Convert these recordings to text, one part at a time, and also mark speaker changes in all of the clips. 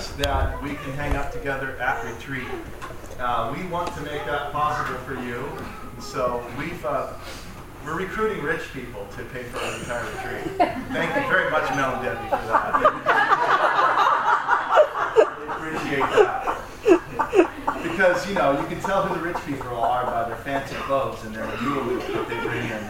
Speaker 1: nice that we can hang out together at retreat. We want to make that possible for you. So we're recruiting rich people to pay for our entire retreat. Thank you very much, Mel and Debbie, for that. We appreciate that. Because, you can tell who the rich people are by their fancy clothes and their jewelry that they bring in.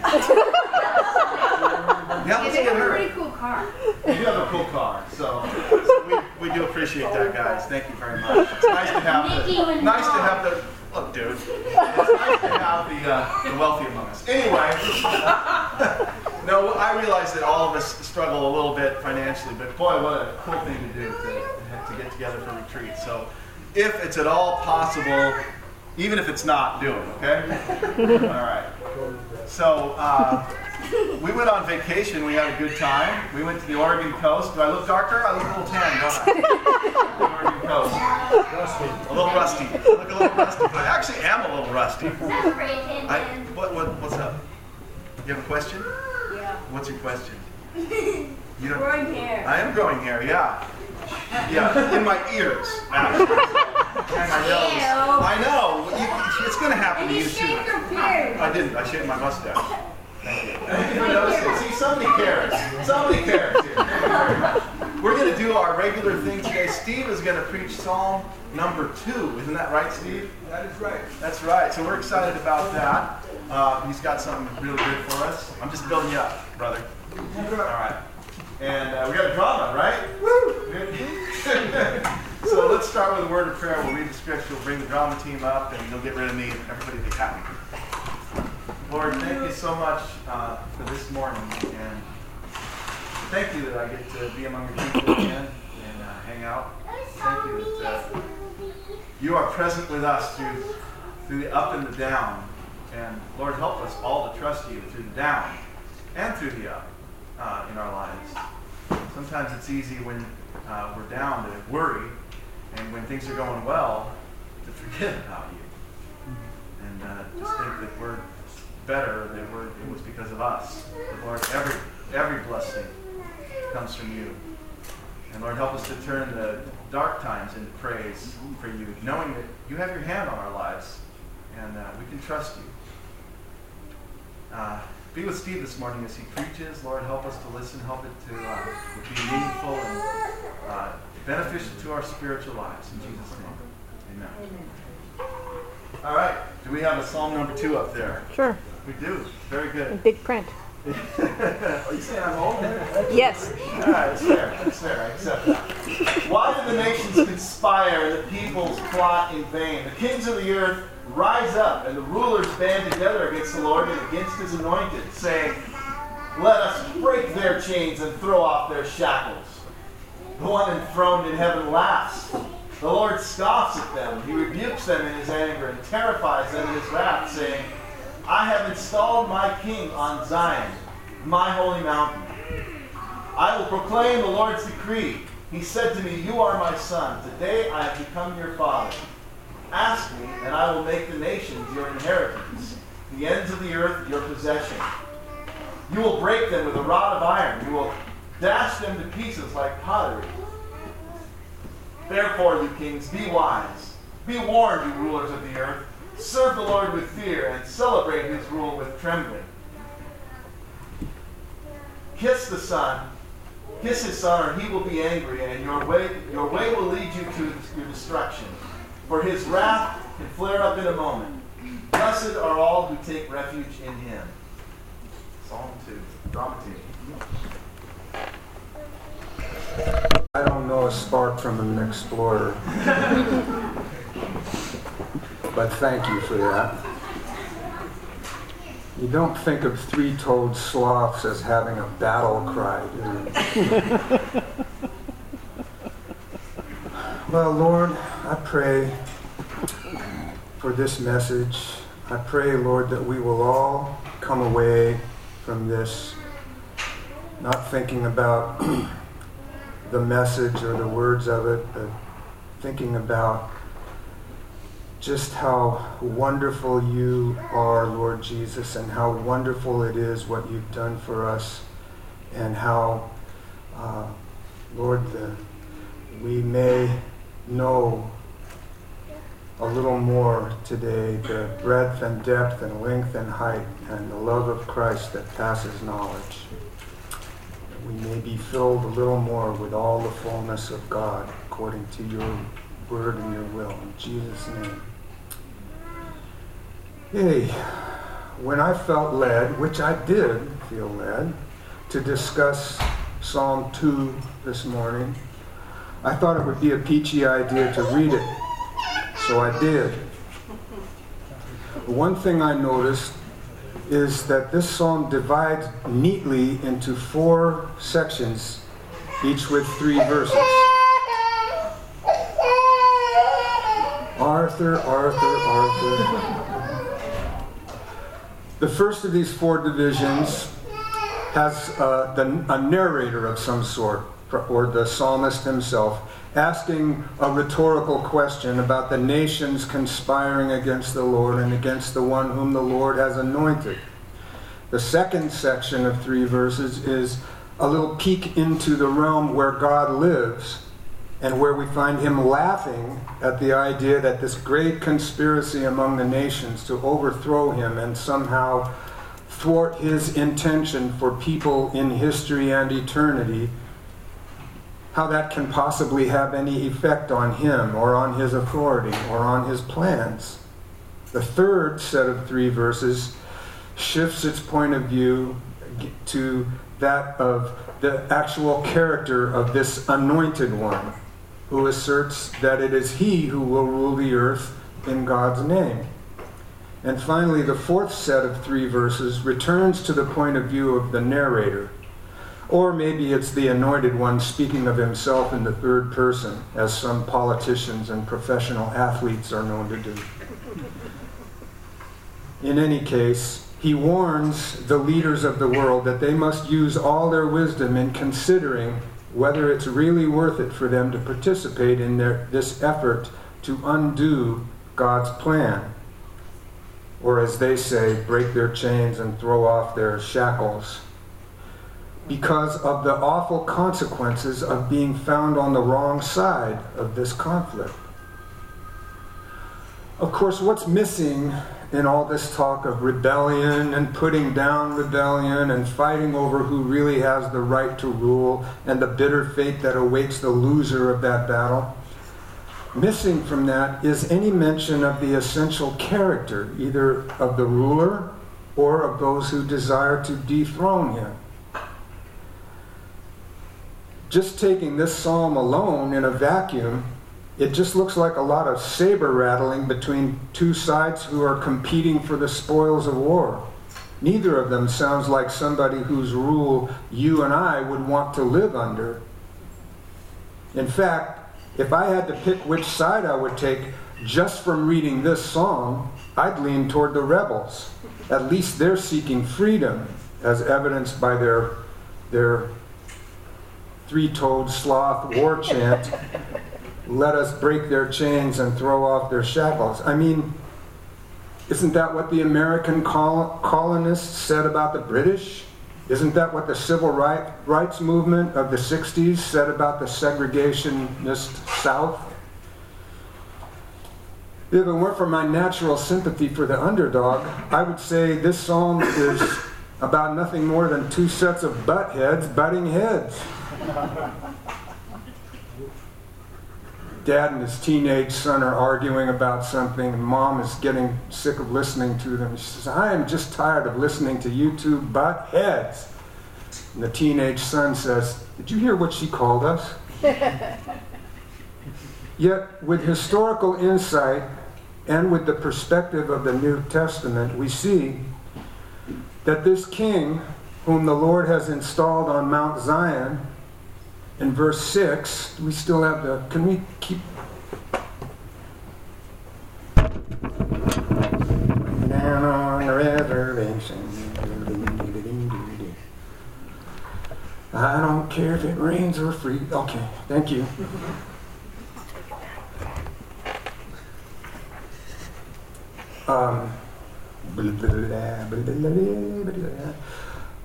Speaker 1: Yeah, let's
Speaker 2: they
Speaker 1: get
Speaker 2: have a
Speaker 1: her.
Speaker 2: pretty cool car.
Speaker 1: You do have a cool car, so we do appreciate that, guys. Thank you very much. It's nice to have the look, dude. It's nice to have the wealthy among us. Anyway, no, I realize that all of us struggle a little bit financially, but boy, what a cool thing to do to get together for retreat. So, if it's at all possible, even if it's not, do it. Okay? All right. So. We went on vacation. We had a good time. We went to the Oregon coast. Do I look darker? I look a little tan, don't I? The Oregon coast. Rusty. A little rusty. I look a little rusty, but I actually am a little rusty. What's up? You have a question?
Speaker 2: Yeah.
Speaker 1: What's your question?
Speaker 2: Growing hair.
Speaker 1: I am growing hair, yeah. Yeah, in my ears, actually. And my nose. I know. It's going to happen to you too.
Speaker 2: shaved your beard.
Speaker 1: I didn't. I shaved my mustache. Thank you. Thank you for noticing. See, somebody cares. Somebody cares here. Thank you very much. We're going to do our regular thing today. Steve is going to preach Psalm number 2. Isn't that right, Steve?
Speaker 3: That is right.
Speaker 1: That's right. So we're excited about that. He's got something really good for us. I'm just building you up, brother. All right. And we got a drama, right? Woo! So let's start with a word of prayer. We'll read the scripture. We'll bring the drama team up, and you'll get rid of me, and everybody will be happy. Lord, thank you so much for this morning, and thank you that I get to be among your people again and hang out. Thank you that you are present with us through the up and the down, and Lord, help us all to trust you through the down and through the up in our lives. Sometimes it's easy when we're down to worry, and when things are going well, to forget about you, and just think that we're better, that it was because of us. But Lord, every blessing comes from you. And Lord, help us to turn the dark times into praise for you, knowing that you have your hand on our lives, and we can trust you. Be with Steve this morning as he preaches. Lord, help us to listen, help it to be meaningful and beneficial to our spiritual lives. In Jesus' name, amen. All right. Do we have a Psalm number 2 up there?
Speaker 4: Sure.
Speaker 1: We do. Very good.
Speaker 4: In big print.
Speaker 1: Are you saying I'm old?
Speaker 4: Yes.
Speaker 1: All right, it's fair. It's fair. I accept that. Why do the nations conspire and the peoples plot in vain? The kings of the earth rise up, and the rulers band together against the Lord and against his anointed, saying, "Let us break their chains and throw off their shackles." The one enthroned in heaven laughs. The Lord scoffs at them. He rebukes them in his anger and terrifies them in his wrath, saying, "I have installed my king on Zion, my holy mountain. I will proclaim the Lord's decree. He said to me, 'You are my son. Today I have become your father. Ask me, and I will make the nations your inheritance, the ends of the earth your possession. You will break them with a rod of iron. You will dash them to pieces like pottery. Therefore, you kings, be wise. Be warned, you rulers of the earth. Serve the Lord with fear and celebrate his rule with trembling. Kiss the Son. Kiss his Son, or he will be angry, and your way will lead you to your destruction. For his wrath can flare up in a moment. Blessed are all who take refuge in him." Psalm 2. Drama team.
Speaker 3: I don't know a spark from an explorer. But thank you for that. You don't think of three-toed sloths as having a battle cry, do you? Well, Lord, I pray for this message. I pray, Lord, that we will all come away from this not thinking about the message or the words of it, but thinking about just how wonderful you are, Lord Jesus, and how wonderful it is what you've done for us, and how, Lord, the we may know a little more today the breadth and depth and length and height and the love of Christ that passes knowledge. We may be filled a little more with all the fullness of God according to your word and your will. In Jesus' name. Hey, when I felt led, which I did feel led, to discuss Psalm 2 this morning, I thought it would be a peachy idea to read it. So I did. One thing I noticed is that this psalm divides neatly into 4 sections, each with 3 verses. Arthur. The first of these 4 divisions has a narrator of some sort, or the psalmist himself, asking a rhetorical question about the nations conspiring against the Lord and against the one whom the Lord has anointed. The second section of 3 verses is a little peek into the realm where God lives, and where we find him laughing at the idea that this great conspiracy among the nations to overthrow him and somehow thwart his intention for people in history and eternity, how that can possibly have any effect on him or on his authority or on his plans. The third set of 3 verses shifts its point of view to that of the actual character of this anointed one, who asserts that it is he who will rule the earth in God's name. And finally, the fourth set of 3 verses returns to the point of view of the narrator. Or maybe it's the anointed one speaking of himself in the third person, as some politicians and professional athletes are known to do. In any case, he warns the leaders of the world that they must use all their wisdom in considering whether it's really worth it for them to participate in this effort to undo God's plan. Or as they say, break their chains and throw off their shackles, because of the awful consequences of being found on the wrong side of this conflict. Of course, what's missing in all this talk of rebellion and putting down rebellion and fighting over who really has the right to rule and the bitter fate that awaits the loser of that battle, missing from that is any mention of the essential character, either of the ruler or of those who desire to dethrone him. Just taking this psalm alone in a vacuum, it just looks like a lot of saber rattling between 2 sides who are competing for the spoils of war. Neither of them sounds like somebody whose rule you and I would want to live under. In fact, if I had to pick which side I would take just from reading this psalm, I'd lean toward the rebels. At least they're seeking freedom, as evidenced by their 3-toed sloth war chant, let us break their chains and throw off their shackles. I mean, isn't that what the American colonists said about the British? Isn't that what the civil rights movement of the 60s said about the segregationist South? If it weren't for my natural sympathy for the underdog, I would say this psalm is about nothing more than 2 sets of butt heads butting heads. Dad and his teenage son are arguing about something, and Mom is getting sick of listening to them. She says, I am just tired of listening to you 2 butt heads. And the teenage son says, did you hear what she called us? Yet, with historical insight and with the perspective of the New Testament, we see that this king, whom the Lord has installed on Mount Zion, in verse 6, we still have can we keep... Down on the reservation. I don't care if it rains or freezes. Okay, thank you.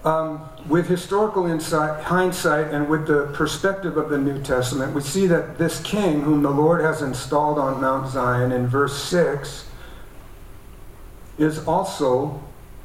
Speaker 3: With historical insight, hindsight, and with the perspective of the New Testament, we see that this king, whom the Lord has installed on Mount Zion in verse 6, is also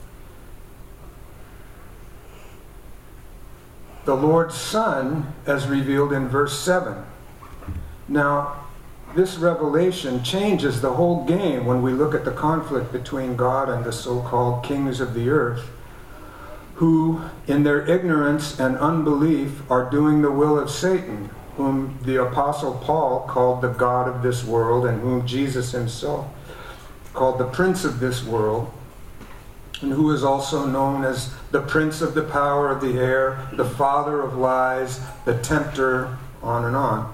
Speaker 3: the Lord's Son, as revealed in verse 7. Now, this revelation changes the whole game when we look at the conflict between God and the so-called kings of the earth, who, in their ignorance and unbelief, are doing the will of Satan, whom the Apostle Paul called the god of this world, and whom Jesus himself called the prince of this world, and who is also known as the prince of the power of the air, the father of lies, the tempter, on and on.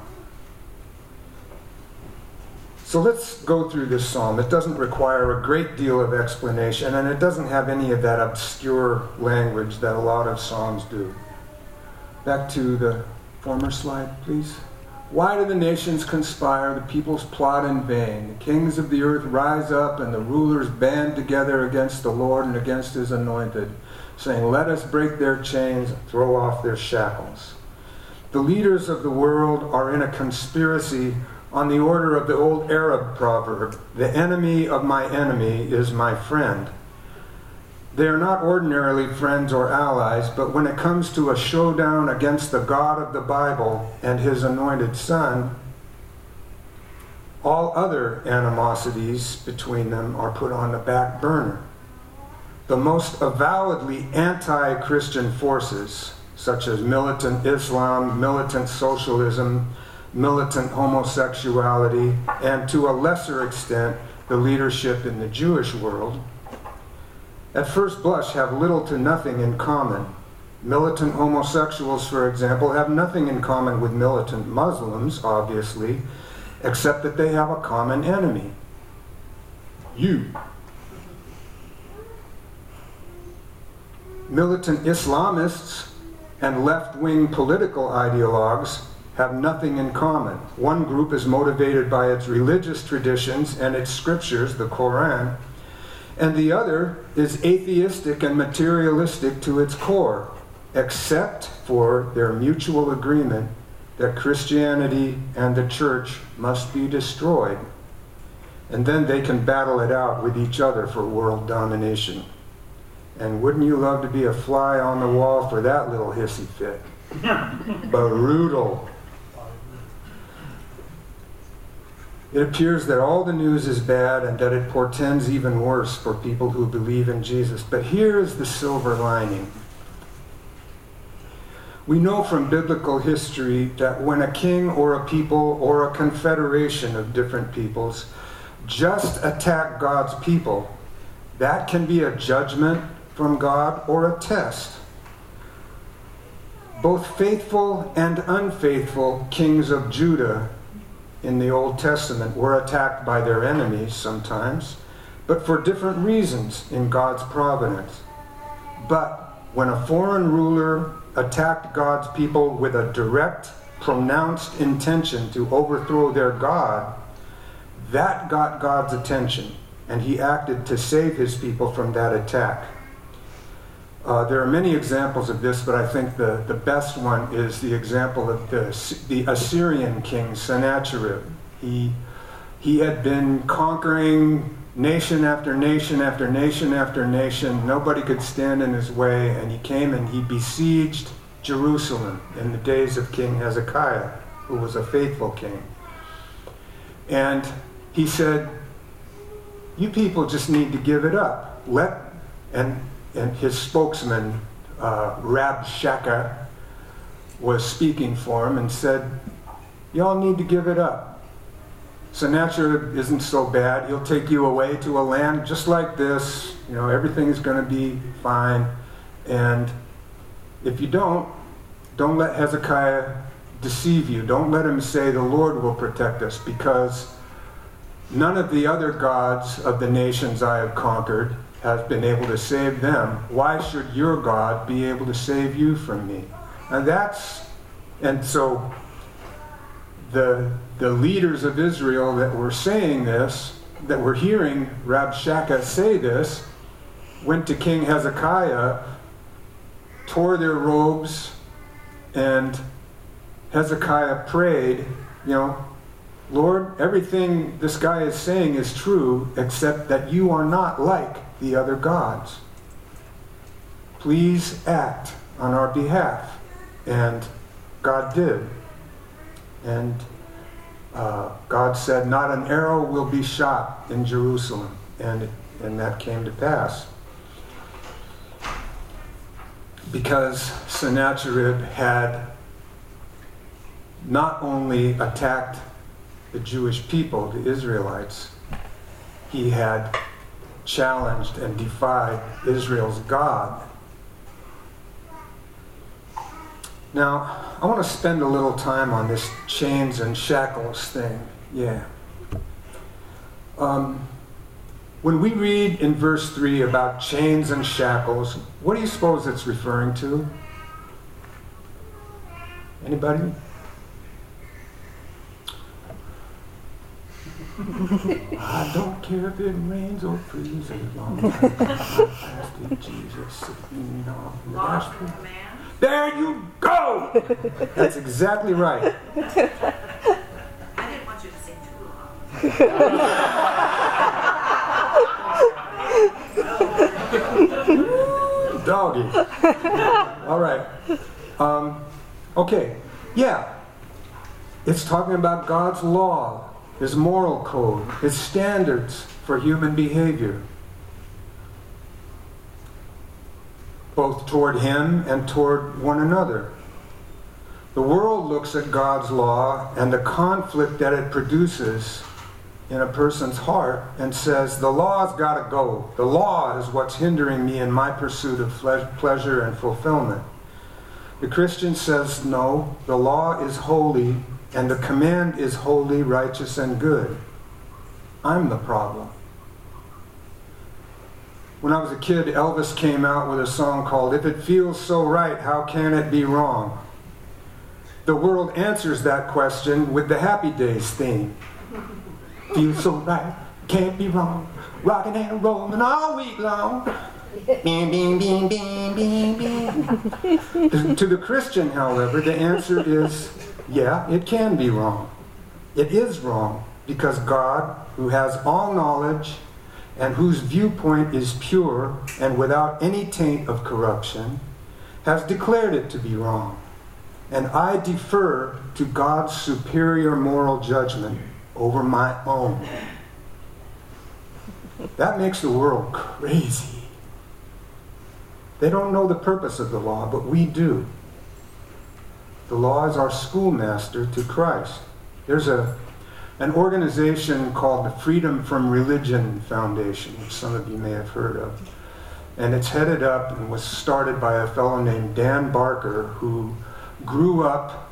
Speaker 3: So let's go through this psalm. It doesn't require a great deal of explanation, and it doesn't have any of that obscure language that a lot of psalms do. Back to the former slide, please. Why do the nations conspire, the peoples plot in vain? The kings of the earth rise up, and the rulers band together against the Lord and against his anointed, saying, "Let us break their chains and throw off their shackles." The leaders of the world are in a conspiracy on the order of the old Arab proverb, "The enemy of my enemy is my friend." They are not ordinarily friends or allies, but when it comes to a showdown against the God of the Bible and his anointed Son, all other animosities between them are put on the back burner. The most avowedly anti-Christian forces, such as militant Islam, militant socialism, militant homosexuality, and to a lesser extent, the leadership in the Jewish world, at first blush have little to nothing in common. Militant homosexuals, for example, have nothing in common with militant Muslims, obviously, except that they have a common enemy: you. Militant Islamists and left-wing political ideologues have nothing in common. One group is motivated by its religious traditions and its scriptures, the Quran, and the other is atheistic and materialistic to its core, except for their mutual agreement that Christianity and the church must be destroyed. And then they can battle it out with each other for world domination. And wouldn't you love to be a fly on the wall for that little hissy fit? Brutal. It appears that all the news is bad and that it portends even worse for people who believe in Jesus. But here is the silver lining. We know from biblical history that when a king or a people or a confederation of different peoples just attack God's people, that can be a judgment from God or a test. Both faithful and unfaithful kings of Judah in the Old Testament were attacked by their enemies sometimes, but for different reasons in God's providence. But when a foreign ruler attacked God's people with a direct, pronounced intention to overthrow their God, that got God's attention, and he acted to save his people from that attack. There are many examples of this, but I think the best one is the example of the Assyrian king Sennacherib. He had been conquering nation after nation after nation after nation. Nobody could stand in his way, and he came and he besieged Jerusalem in the days of King Hezekiah, who was a faithful king. And he said, "You people just need to give it up. And his spokesman, Rabshakeh, was speaking for him and said, "Y'all need to give it up. Sennacherib isn't so bad. He'll take you away to a land just like this. You know, everything is going to be fine. And if you don't let Hezekiah deceive you. Don't let him say the Lord will protect us, because none of the other gods of the nations I have conquered has been able to save them. Why should your God be able to save you from me?" And so the leaders of Israel that were saying this, that were hearing Rabshakeh say this, went to King Hezekiah tore their robes, and Hezekiah prayed, Lord, everything this guy is saying is true, except that you are not like the other gods. Please act on our behalf. And God did. And God said, not an arrow will be shot in Jerusalem. And that came to pass. Because Sennacherib had not only attacked the Jewish people, the Israelites, he had challenged and defied Israel's God. Now, I want to spend a little time on this chains and shackles thing. Yeah. When we read in verse 3 about chains and shackles, what do you suppose it's referring to? Anybody? I don't care if it rains or freezes as long as I fasted Jesus sitting on the dashboard. There you go! That's exactly right.
Speaker 4: I didn't want you to sing too long.
Speaker 3: Doggy. All right. Okay. Yeah. It's talking about God's law, His moral code, His standards for human behavior, both toward Him and toward one another. The world looks at God's law and the conflict that it produces in a person's heart and says, the law's got to go. The law is what's hindering me in my pursuit of pleasure and fulfillment. The Christian says, no, the law is holy and the command is holy, righteous, and good. I'm the problem. When I was a kid, Elvis came out with a song called If It Feels So Right, How Can It Be Wrong? The world answers that question with the Happy Days theme. Feels so right, can't be wrong. Rocking and rolling all week long. Bing, bing, bing, bing, bing, bing. To the Christian, however, the answer is, yeah, it can be wrong. It is wrong because God, who has all knowledge and whose viewpoint is pure and without any taint of corruption, has declared it to be wrong. And I defer to God's superior moral judgment over my own. That makes the world crazy. They don't know the purpose of the law, but we do. The law is our schoolmaster to Christ. There's an organization called the Freedom from Religion Foundation, which some of you may have heard of. And it's headed up and was started by a fellow named Dan Barker, who grew up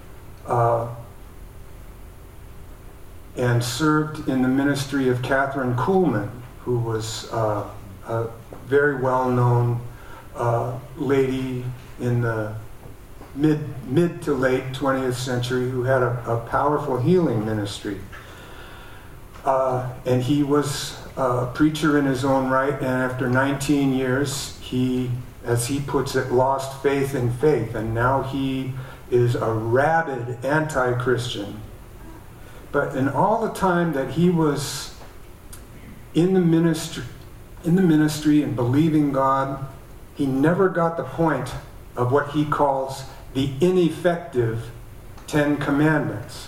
Speaker 3: and served in the ministry of Catherine Kuhlman, who was a very well-known lady in the mid to late 20th century who had a powerful healing ministry. And he was a preacher in his own right, and after 19 years, he, as he puts it, lost faith in faith, and now he is a rabid anti-Christian. But in all the time that he was in the ministry and believing God, he never got the point of what he calls the ineffective 10 Commandments.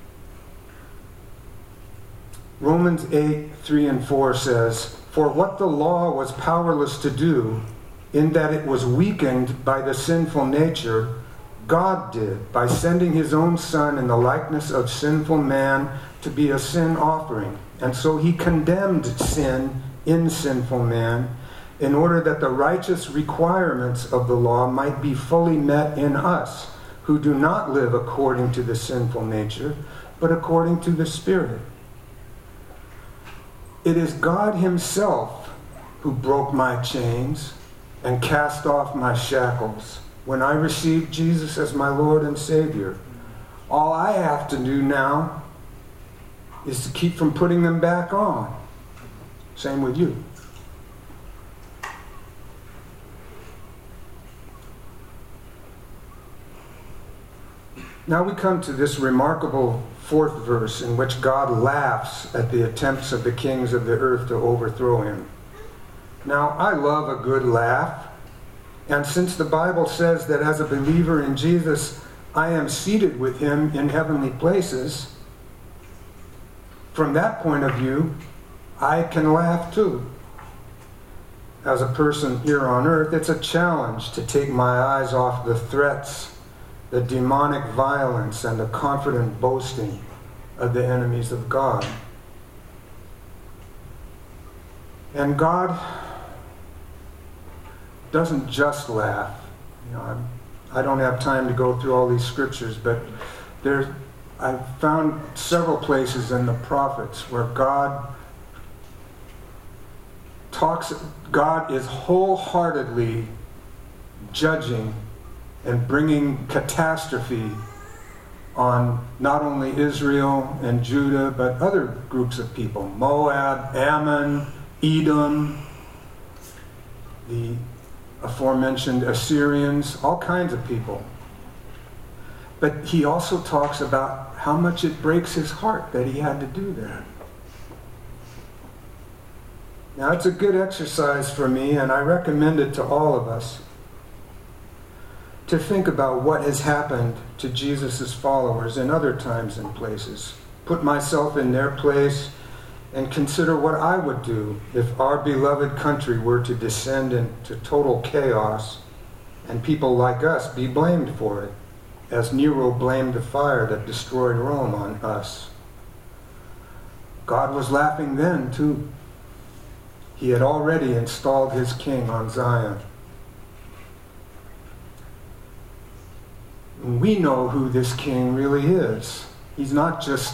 Speaker 3: Romans 8:3-4 says, "For what the law was powerless to do, in that it was weakened by the sinful nature, God did, by sending His own Son in the likeness of sinful man to be a sin offering. And so He condemned sin in sinful man, in order that the righteous requirements of the law might be fully met in us, who do not live according to the sinful nature, but according to the Spirit." It is God Himself who broke my chains and cast off my shackles when I received Jesus as my Lord and Savior. All I have to do now is to keep from putting them back on. Same with you. Now we come to this remarkable 4th verse in which God laughs at the attempts of the kings of the earth to overthrow him. Now, I love a good laugh, and since the Bible says that as a believer in Jesus, I am seated with him in heavenly places, from that point of view, I can laugh too. As a person here on earth, it's a challenge to take my eyes off the threats, the demonic violence, and the confident boasting of the enemies of God. And God doesn't just laugh. I don't have time to go through all these scriptures, but I've found several places in the prophets where God is wholeheartedly judging and bringing catastrophe on not only Israel and Judah, but other groups of people. Moab, Ammon, Edom, the aforementioned Assyrians, all kinds of people. But he also talks about how much it breaks his heart that he had to do that. Now, it's a good exercise for me, and I recommend it to all of us, to think about what has happened to Jesus' followers in other times and places. Put myself in their place and consider what I would do if our beloved country were to descend into total chaos and people like us be blamed for it, as Nero blamed the fire that destroyed Rome on us. God was laughing then too. He had already installed his king on Zion. And we know who this king really is. He's not just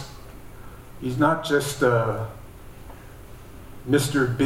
Speaker 3: Mr.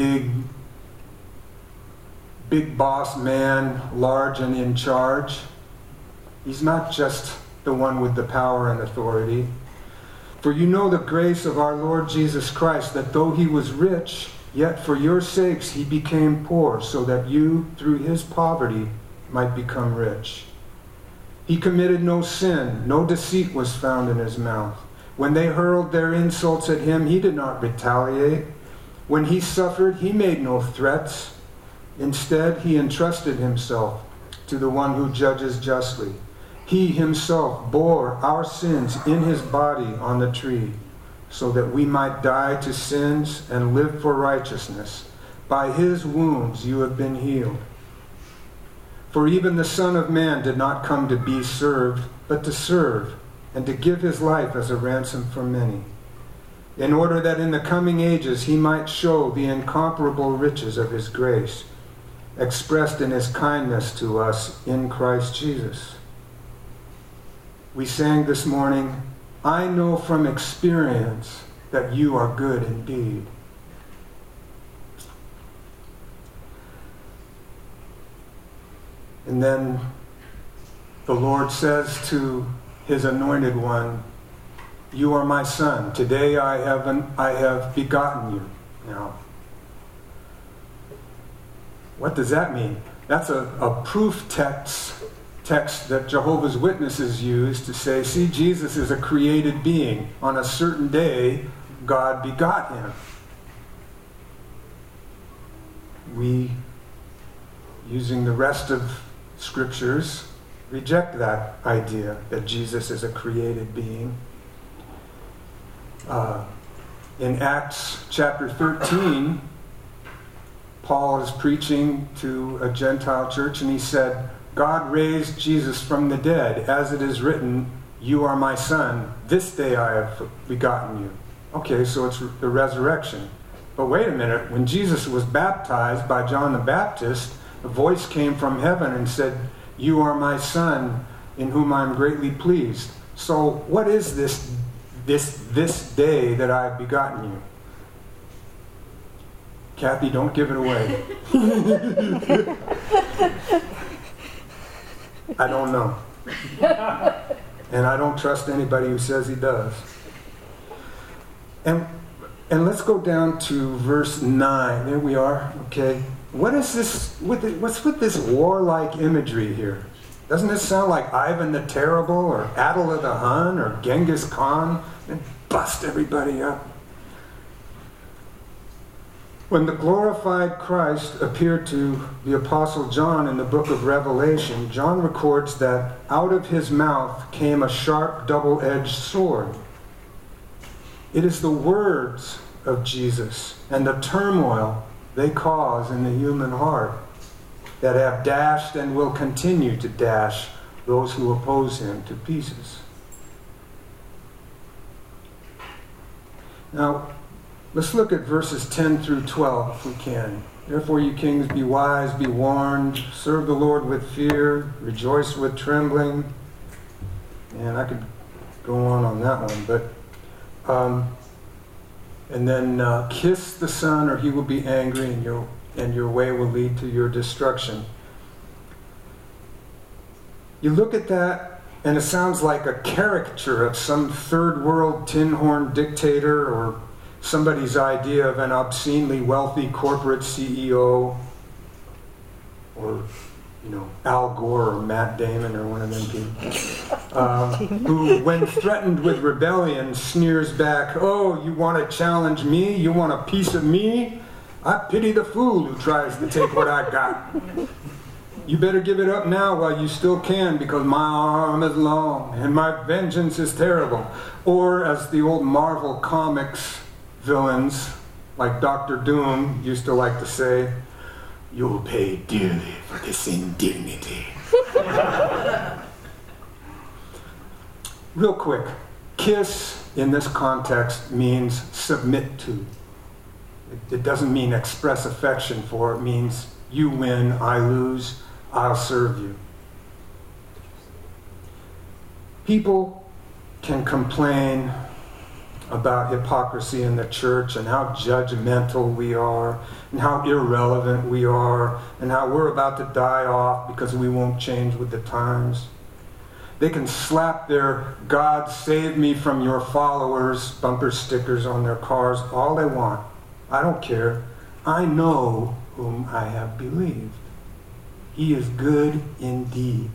Speaker 3: Big boss man, large and in charge. He's not just the one with the power and authority. For you know the grace of our Lord Jesus Christ, that though he was rich, yet for your sakes he became poor, so that you, through his poverty, might become rich. He committed no sin, no deceit was found in his mouth. When they hurled their insults at him, he did not retaliate. When he suffered, he made no threats. Instead, he entrusted himself to the one who judges justly. He himself bore our sins in his body on the tree, so that we might die to sins and live for righteousness. By his wounds you have been healed. For even the Son of Man did not come to be served, but to serve, and to give his life as a ransom for many, in order that in the coming ages he might show the incomparable riches of his grace, expressed in his kindness to us in Christ Jesus. We sang this morning, I know from experience that you are good indeed. And then the Lord says to his anointed one, you are my son. Today I have begotten you. Now, what does that mean? That's a proof text that Jehovah's Witnesses use to say, see, Jesus is a created being. On a certain day, God begot him. We, using the rest of scriptures, reject that idea that Jesus is a created being. In Acts chapter 13, Paul is preaching to a Gentile church, and he said, God raised Jesus from the dead, as it is written, you are my son, this day I have begotten you. Okay, so it's the resurrection. But wait a minute, when Jesus was baptized by John the Baptist, a voice came from heaven and said, you are my son, in whom I am greatly pleased. So what is this day that I have begotten you? Kathy, don't give it away. I don't know. And I don't trust anybody who says he does. And let's go down to verse 9. There we are. Okay. What is this? What's with this warlike imagery here? Doesn't this sound like Ivan the Terrible or Attila the Hun or Genghis Khan? And bust everybody up. When the glorified Christ appeared to the Apostle John in the book of Revelation, John records that out of his mouth came a sharp double-edged sword. It is the words of Jesus and the turmoil they cause in the human heart that have dashed and will continue to dash those who oppose him to pieces. Now, let's look at verses 10 through 12 if we can. Therefore, you kings, be wise, be warned, serve the Lord with fear, rejoice with trembling. And I could go on that one, but and then kiss the Son, or he will be angry, and your way will lead to your destruction. You look at that, and it sounds like a caricature of some third world tin horn dictator or somebody's idea of an obscenely wealthy corporate CEO, or Al Gore or Matt Damon or one of them people, who, when threatened with rebellion, sneers back, "Oh, you want to challenge me? You want a piece of me? I pity the fool who tries to take what I got. You better give it up now while you still can, because my arm is long and my vengeance is terrible." Or, as the old Marvel Comics villains, like Dr. Doom, used to like to say, "You'll pay dearly for this indignity." Real quick, kiss in this context means submit to. It doesn't mean express affection for. It means you win, I lose, I'll serve you. People can complain about hypocrisy in the church and how judgmental we are and how irrelevant we are and how we're about to die off because we won't change with the times. They can slap their "God save me from your followers" bumper stickers on their cars all they want. I don't care. I know whom I have believed. He is good indeed.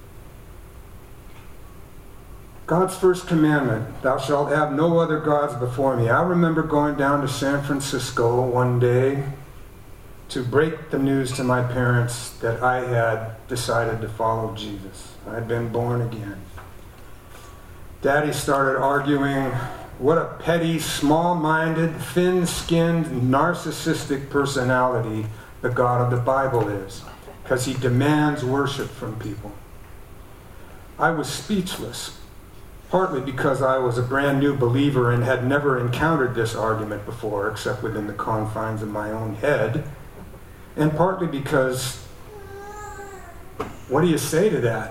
Speaker 3: God's first commandment, "Thou shalt have no other gods before me." I remember going down to San Francisco one day to break the news to my parents that I had decided to follow Jesus. I had been born again. Daddy started arguing what a petty, small-minded, thin-skinned, narcissistic personality the God of the Bible is, because he demands worship from people. I was speechless. Partly because I was a brand new believer and had never encountered this argument before, except within the confines of my own head. And partly because, what do you say to that?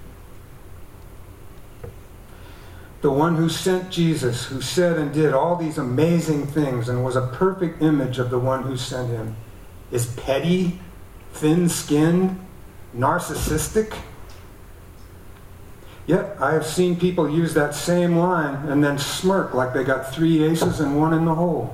Speaker 3: The one who sent Jesus, who said and did all these amazing things and was a perfect image of the one who sent him, is petty, thin-skinned, narcissistic? Yet, I have seen people use that same line and then smirk like they got 3 aces and 1 in the hole.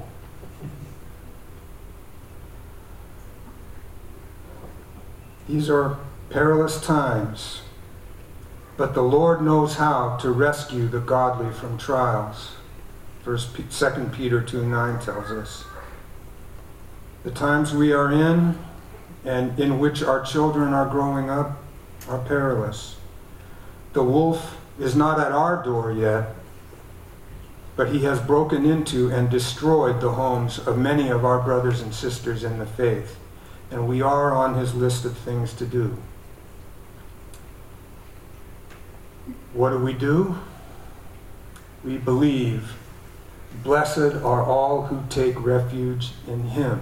Speaker 3: These are perilous times, but the Lord knows how to rescue the godly from trials. 2 Peter 2:9 tells us. The times we are in and in which our children are growing up are perilous. The wolf is not at our door yet, but he has broken into and destroyed the homes of many of our brothers and sisters in the faith, and we are on his list of things to do. What do? We believe, blessed are all who take refuge in him.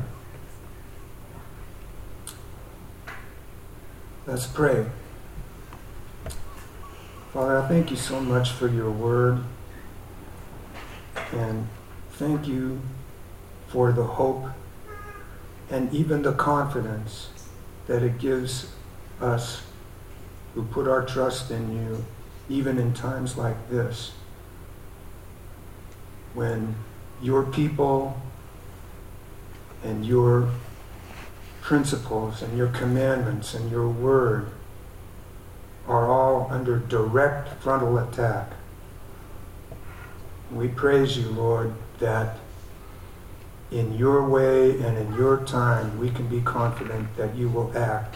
Speaker 3: Let's pray. Father, I thank you so much for your word, and thank you for the hope and even the confidence that it gives us who put our trust in you, even in times like this, when your people and your principles and your commandments and your word are all under direct frontal attack. We praise you, Lord, that in your way and in your time we can be confident that you will act.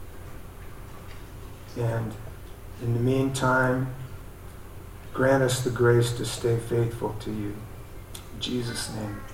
Speaker 3: And in the meantime, grant us the grace to stay faithful to you. In Jesus' name.